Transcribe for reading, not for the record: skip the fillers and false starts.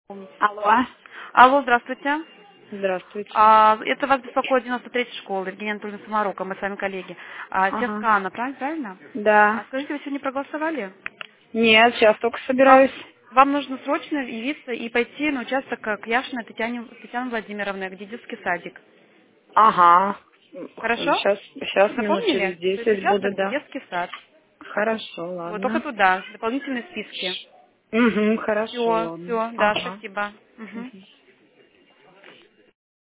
Алло. Алло, здравствуйте. Здравствуйте. Это вас беспокоит 93-й школы, Евгения Анатольевна Самарока, мы с вами коллеги. Ага. Тескана, правильно? Да. Скажите, вы сегодня проголосовали? Нет, сейчас только Вам, собираюсь. вам нужно срочно явиться и пойти на участок к Яшиной Татьяне Владимировне, где детский садик. Ага. Хорошо? Сейчас минут через Запомнили? То есть 10 буду, участок да. детский сад. Хорошо, Вот только ладно. туда, дополнительные списки. Угу, хорошо, Все, ладно. все, да, Ага. спасибо. Мгм.